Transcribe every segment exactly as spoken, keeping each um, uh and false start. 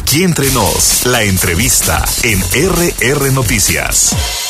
Aquí entre nos, la entrevista en R R Noticias.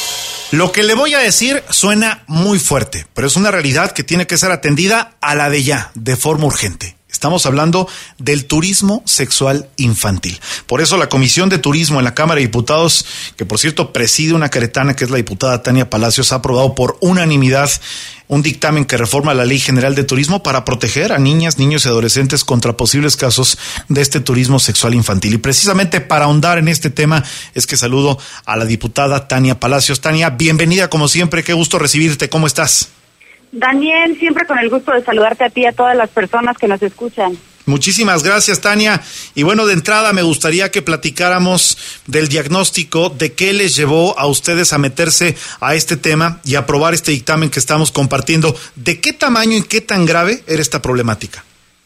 Lo que le voy a decir suena muy fuerte, pero es una realidad que tiene que ser atendida a la de ya, de forma urgente. Estamos hablando del turismo sexual infantil. Por eso la Comisión de Turismo en la Cámara de Diputados, que por cierto preside una queretana que es la diputada Tania Palacios, ha aprobado por unanimidad un dictamen que reforma la Ley General de Turismo para proteger a niñas, niños y adolescentes contra posibles casos de este turismo sexual infantil. Y precisamente para ahondar en este tema es que saludo a la diputada Tania Palacios. Tania, bienvenida como siempre, qué gusto recibirte, ¿cómo estás? Daniel, siempre con el gusto de saludarte a ti y a todas las personas que nos escuchan. Muchísimas gracias, Tania. Y bueno, de entrada me gustaría que platicáramos del diagnóstico, de qué les llevó a ustedes a meterse a este tema y a aprobar este dictamen que estamos compartiendo. ¿De qué tamaño y qué tan grave era esta problemática?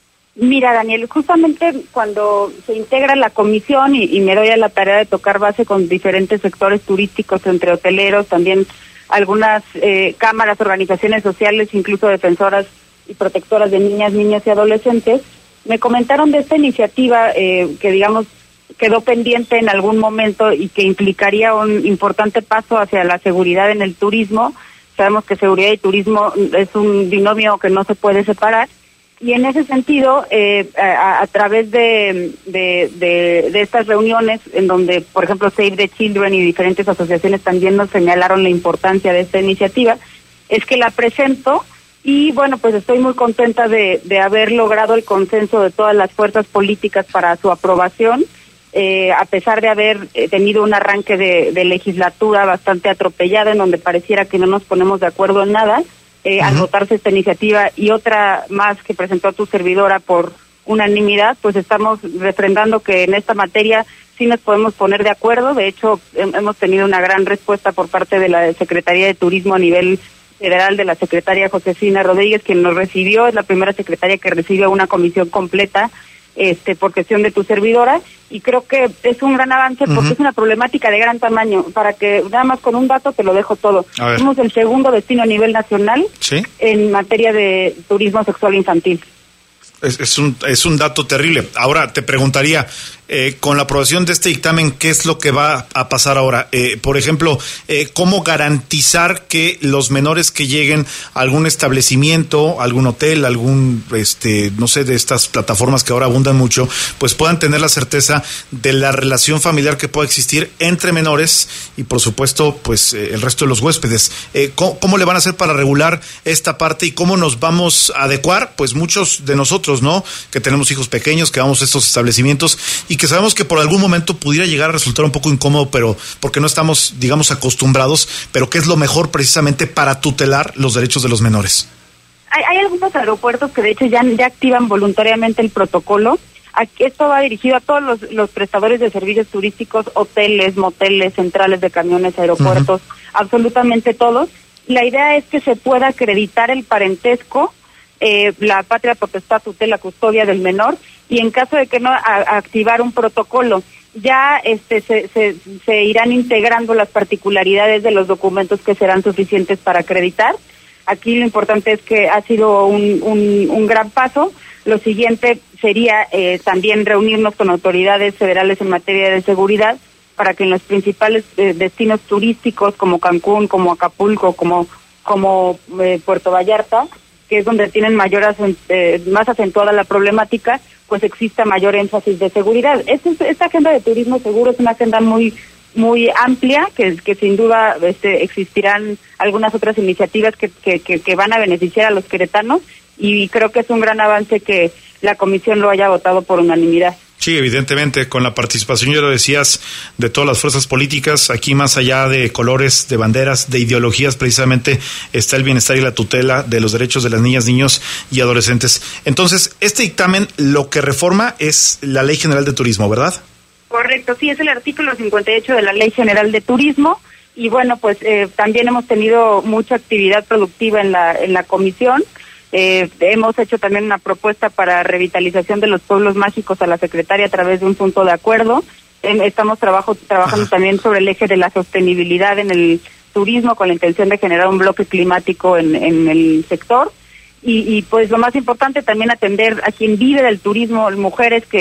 Mira, Daniel, justamente cuando se integra la comisión y, y me doy a la tarea de tocar base con diferentes sectores turísticos, entre hoteleros, también algunas eh, cámaras, organizaciones sociales, incluso defensoras y protectoras de niñas, niños y adolescentes, me comentaron de esta iniciativa eh, que, digamos, quedó pendiente en algún momento y que implicaría un importante paso hacia la seguridad en el turismo. Sabemos que seguridad y turismo es un binomio que no se puede separar. Y en ese sentido, eh, a, a través de, de, de, de estas reuniones, en donde, por ejemplo, Save the Children y diferentes asociaciones también nos señalaron la importancia de esta iniciativa, es que la presento y, bueno, pues estoy muy contenta de, de haber logrado el consenso de todas las fuerzas políticas para su aprobación, eh, a pesar de haber tenido un arranque de, de legislatura bastante atropellada, en donde pareciera que no nos ponemos de acuerdo en nada. Eh, uh-huh. Al votarse esta iniciativa y otra más que presentó tu servidora por unanimidad, pues estamos refrendando que en esta materia sí nos podemos poner de acuerdo. De hecho, he- hemos tenido una gran respuesta por parte de la Secretaría de Turismo a nivel federal, de la secretaria Josefina Rodríguez, quien nos recibió, es la primera secretaria que recibe una comisión completa este por cuestión de tu servidora, y creo que es un gran avance porque uh-huh. es una problemática de gran tamaño. Para que nada más con un dato te lo dejo todo. Somos el segundo destino a nivel nacional ¿Sí? en materia de turismo sexual infantil. Es, es un es un dato terrible. Ahora te preguntaría, eh, con la aprobación de este dictamen, ¿qué es lo que va a pasar ahora? Eh, por ejemplo, eh, ¿cómo garantizar que los menores que lleguen a algún establecimiento, algún hotel, algún, este, no sé, de estas plataformas que ahora abundan mucho, pues puedan tener la certeza de la relación familiar que pueda existir entre menores y, por supuesto, pues eh, el resto de los huéspedes? Eh, ¿cómo, ¿Cómo le van a hacer para regular esta parte y cómo nos vamos a adecuar? Pues muchos de nosotros, ¿no? Que tenemos hijos pequeños, que vamos a estos establecimientos y que sabemos que por algún momento pudiera llegar a resultar un poco incómodo, pero porque no estamos, digamos, acostumbrados, pero que es lo mejor precisamente para tutelar los derechos de los menores. Hay, hay algunos aeropuertos que de hecho ya, ya activan voluntariamente el protocolo. Aquí esto va dirigido a todos los, los prestadores de servicios turísticos, hoteles, moteles, centrales de camiones, aeropuertos, uh-huh. absolutamente todos. La idea es que se pueda acreditar el parentesco, Eh, la patria potestad, tutela, custodia del menor, y en caso de que no, a, a activar un protocolo. Ya este se, se, se irán integrando las particularidades de los documentos que serán suficientes para acreditar. Aquí lo importante es que ha sido un, un, un gran paso. Lo siguiente sería eh, también reunirnos con autoridades federales en materia de seguridad para que en los principales eh, destinos turísticos como Cancún, como Acapulco, como, como eh, Puerto Vallarta, que es donde tienen mayor eh, más acentuada la problemática, pues exista mayor énfasis de seguridad. Esta, esta agenda de turismo seguro es una agenda muy muy amplia, que, que sin duda este, existirán algunas otras iniciativas que, que, que, que van a beneficiar a los queretanos, y creo que es un gran avance que la comisión lo haya votado por unanimidad. Sí, evidentemente, con la participación, ya lo decías, de todas las fuerzas políticas. Aquí, más allá de colores, de banderas, de ideologías, precisamente está el bienestar y la tutela de los derechos de las niñas, niños y adolescentes. Entonces, este dictamen lo que reforma es la Ley General de Turismo, ¿verdad? Correcto, sí, es el artículo cincuenta y ocho de la Ley General de Turismo. Y bueno, pues eh, también hemos tenido mucha actividad productiva en la en la comisión. Eh, hemos hecho también una propuesta para revitalización de los pueblos mágicos a la secretaria a través de un punto de acuerdo. Eh, estamos trabajo, trabajando Ajá. también sobre el eje de la sostenibilidad en el turismo, con la intención de generar un bloque climático en, en el sector. Y, y pues lo más importante también atender a quien vive del turismo, mujeres que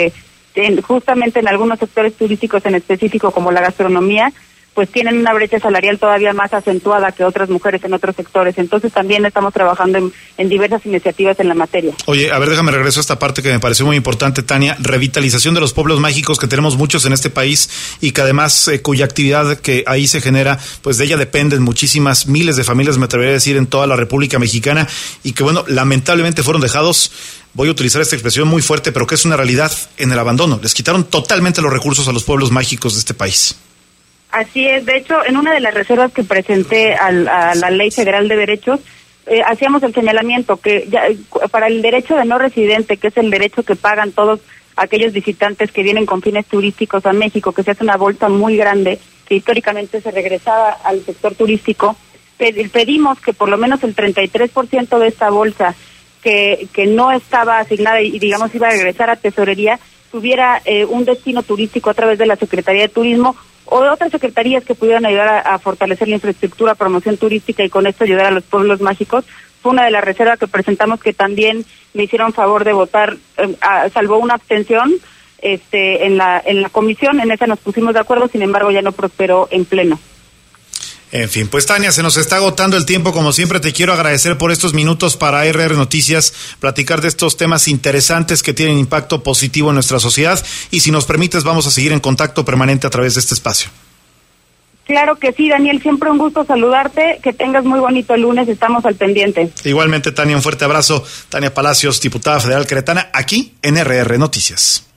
en, justamente en algunos sectores turísticos en específico, como la gastronomía, pues tienen una brecha salarial todavía más acentuada que otras mujeres en otros sectores. Entonces también estamos trabajando en, en diversas iniciativas en la materia. Oye, a ver, déjame regreso a esta parte que me pareció muy importante, Tania. Revitalización de los pueblos mágicos, que tenemos muchos en este país y que además eh, cuya actividad que ahí se genera, pues de ella dependen muchísimas miles de familias, me atrevería a decir, en toda la República Mexicana, y que bueno, lamentablemente fueron dejados, voy a utilizar esta expresión muy fuerte, pero que es una realidad, en el abandono. Les quitaron totalmente los recursos a los pueblos mágicos de este país. Así es. De hecho, en una de las reservas que presenté al, a la Ley Federal de Derechos, eh, hacíamos el señalamiento que ya, para el derecho de no residente, que es el derecho que pagan todos aquellos visitantes que vienen con fines turísticos a México, que se hace una bolsa muy grande, que históricamente se regresaba al sector turístico, pedimos que por lo menos el treinta y tres por ciento de esta bolsa que, que no estaba asignada y digamos iba a regresar a tesorería, tuviera eh, un destino turístico a través de la Secretaría de Turismo o de otras secretarías que pudieran ayudar a, a fortalecer la infraestructura, promoción turística y con esto ayudar a los pueblos mágicos. Fue una de las reservas que presentamos que también me hicieron favor de votar, eh, a, salvo una abstención este, en la en la comisión, en esa nos pusimos de acuerdo, sin embargo ya no prosperó en pleno. En fin, pues Tania, se nos está agotando el tiempo, como siempre te quiero agradecer por estos minutos para R R Noticias, platicar de estos temas interesantes que tienen impacto positivo en nuestra sociedad y si nos permites vamos a seguir en contacto permanente a través de este espacio. Claro que sí, Daniel, siempre un gusto saludarte, que tengas muy bonito lunes, estamos al pendiente. Igualmente, Tania, un fuerte abrazo. Tania Palacios, diputada federal queretana, aquí en R R Noticias.